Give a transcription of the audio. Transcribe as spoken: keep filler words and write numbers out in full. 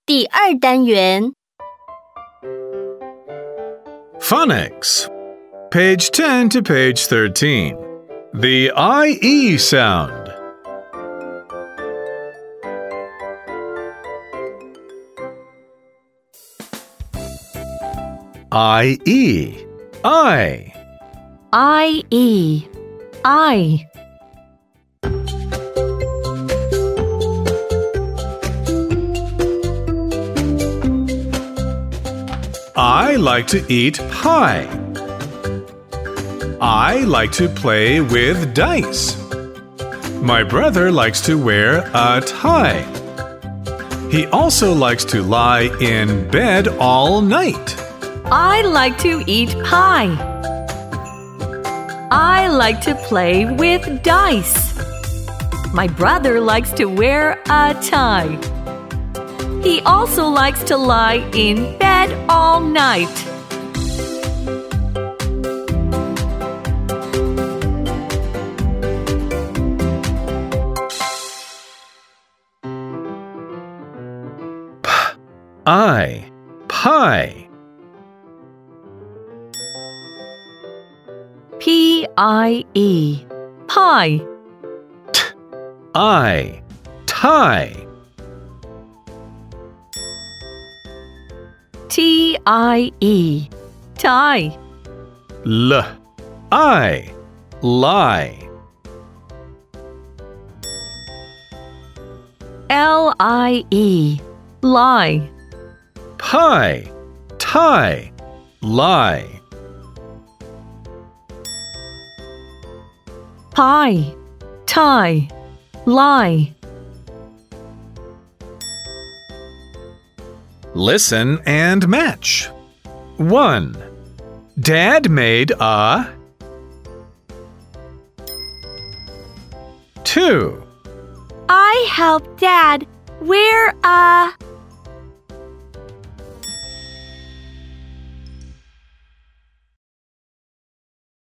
第二单元 Phonics. Page ten to page thirteen. The I E sound. I E. I. I E I I like to eat pie. I like to play with dice. My brother likes to wear a tie. He also likes to lie in bed all night. I like to eat pie. I like to play with dice. My brother likes to wear a tie. He also likes to lie in bed all night. I. Pie. P I E Pie. I. Tie. T I E Tie. L. I. Lie. L I E Lie. Pie. Tie. Lie. Pie. Tie. Lie. Listen and match. one. Dad made a. two. I helped Dad wear a